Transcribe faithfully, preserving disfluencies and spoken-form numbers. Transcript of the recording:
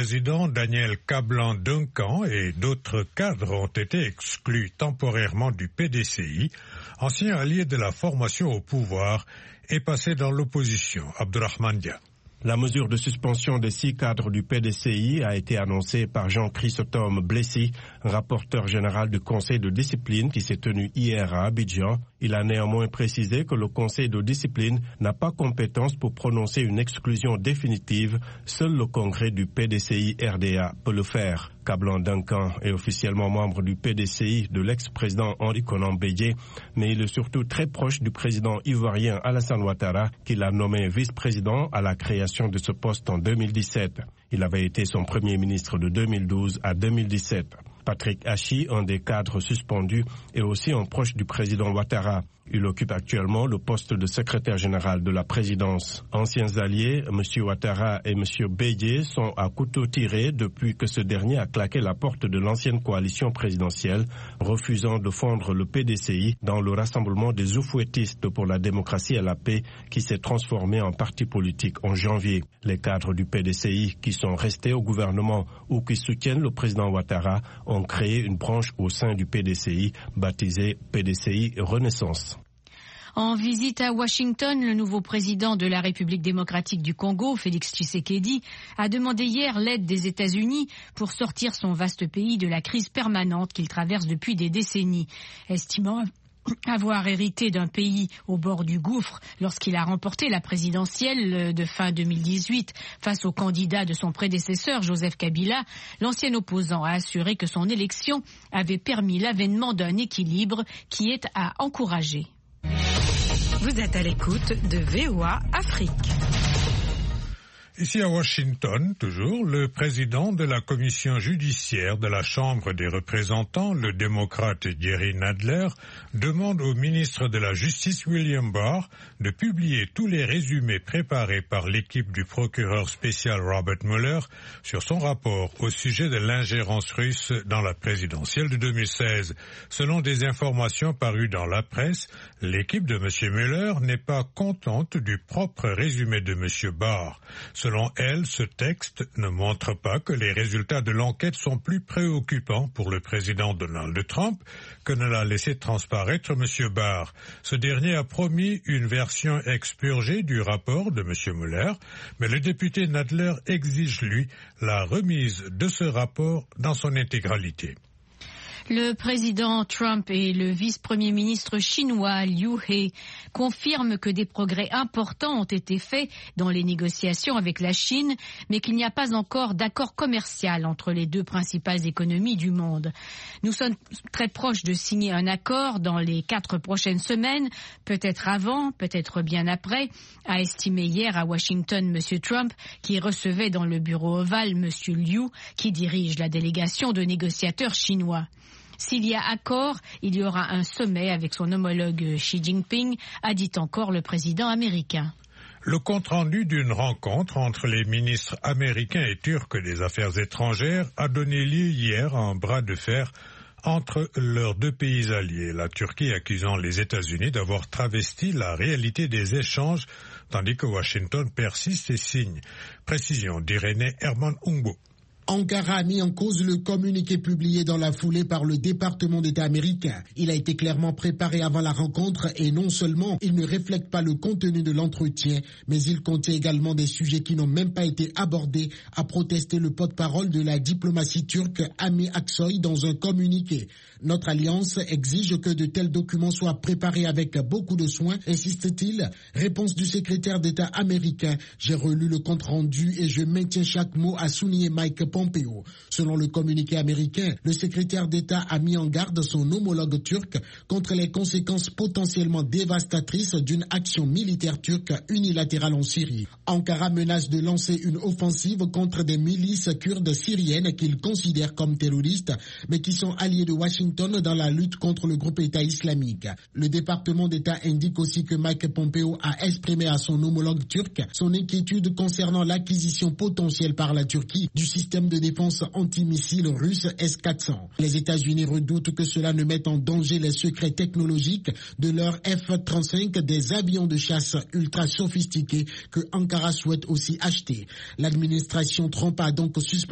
président Daniel Kablan-Duncan et d'autres cadres ont été exclus temporairement du P D C I, ancien allié de la formation au pouvoir et passé dans l'opposition. Abdurrahman Dia. La mesure de suspension des six cadres du P D C I a été annoncée par Jean-Chrysostome Blessy, rapporteur général du Conseil de discipline qui s'est tenu hier à Abidjan. Il a néanmoins précisé que le Conseil de discipline n'a pas compétence pour prononcer une exclusion définitive. Seul le Congrès du P D C I R D A peut le faire. Kablan-Duncan est officiellement membre du P D C I de l'ex-président Henri Konan Bédié, mais il est surtout très proche du président ivoirien Alassane Ouattara, qui l'a nommé vice-président à la création de ce poste en deux mille dix-sept. Il avait été son premier ministre de deux mille douze à deux mille dix-sept. Patrick Hachi, un des cadres suspendus, est aussi un proche du président Ouattara. Il occupe actuellement le poste de secrétaire général de la présidence. Anciens alliés, M. Ouattara et M. Bédié sont à couteau tiré depuis que ce dernier a claqué la porte de l'ancienne coalition présidentielle, refusant de fondre le P D C I dans le rassemblement des oufouettistes pour la démocratie et la paix qui s'est transformé en parti politique en janvier. Les cadres du P D C I qui sont restés au gouvernement ou qui soutiennent le président Ouattara ont créé une branche au sein du P D C I baptisée P D C I Renaissance. En visite à Washington, le nouveau président de la République démocratique du Congo, Félix Tshisekedi, a demandé hier l'aide des États-Unis pour sortir son vaste pays de la crise permanente qu'il traverse depuis des décennies. Estimant avoir hérité d'un pays au bord du gouffre lorsqu'il a remporté la présidentielle de fin deux mille dix-huit face au candidat de son prédécesseur Joseph Kabila, l'ancien opposant a assuré que son élection avait permis l'avènement d'un équilibre qui est à encourager. Vous êtes à l'écoute de V O A Afrique. Ici à Washington, toujours, le président de la commission judiciaire de la Chambre des représentants, le démocrate Jerry Nadler, demande au ministre de la Justice William Barr de publier tous les résumés préparés par l'équipe du procureur spécial Robert Mueller sur son rapport au sujet de l'ingérence russe dans la présidentielle de deux mille seize. Selon des informations parues dans la presse, l'équipe de M. Mueller n'est pas contente du propre résumé de M. Barr. Selon elle, ce texte ne montre pas que les résultats de l'enquête sont plus préoccupants pour le président Donald Trump que ne l'a laissé transparaître M. Barr. Ce dernier a promis une version expurgée du rapport de M. Mueller, mais le député Nadler exige, lui, la remise de ce rapport dans son intégralité. Le président Trump et le vice-premier ministre chinois Liu He confirment que des progrès importants ont été faits dans les négociations avec la Chine, mais qu'il n'y a pas encore d'accord commercial entre les deux principales économies du monde. Nous sommes très proches de signer un accord dans les quatre prochaines semaines, peut-être avant, peut-être bien après, a estimé hier à Washington M. Trump, qui recevait dans le bureau ovale M. Liu, qui dirige la délégation de négociateurs chinois. S'il y a accord, il y aura un sommet avec son homologue Xi Jinping, a dit encore le président américain. Le compte-rendu d'une rencontre entre les ministres américains et turcs des Affaires étrangères a donné lieu hier à un bras de fer entre leurs deux pays alliés, la Turquie accusant les États-Unis d'avoir travesti la réalité des échanges, tandis que Washington persiste et signe. Précision d'Irénée Herman Ungbo. Ankara a mis en cause le communiqué publié dans la foulée par le département d'État américain. Il a été clairement préparé avant la rencontre et non seulement il ne reflète pas le contenu de l'entretien, mais il contient également des sujets qui n'ont même pas été abordés, a protesté le porte-parole de la diplomatie turque Ami Aksoy dans un communiqué. Notre alliance exige que de tels documents soient préparés avec beaucoup de soin, insiste-t-il. Réponse du secrétaire d'État américain. J'ai relu le compte-rendu et je maintiens chaque mot, a souligné Mike Pompeo. Selon le communiqué américain, le secrétaire d'État a mis en garde son homologue turc contre les conséquences potentiellement dévastatrices d'une action militaire turque unilatérale en Syrie. Ankara menace de lancer une offensive contre des milices kurdes syriennes qu'il considère comme terroristes, mais qui sont alliés de Washington dans la lutte contre le groupe État islamique. Le département d'État indique aussi que Mike Pompeo a exprimé à son homologue turc son inquiétude concernant l'acquisition potentielle par la Turquie du système de défense antimissile russe S quatre cents. Les États-Unis redoutent que cela ne mette en danger les secrets technologiques de leur F trente-cinq, des avions de chasse ultra sophistiqués que Ankara souhaite aussi acheter. L'administration Trump a donc suspendu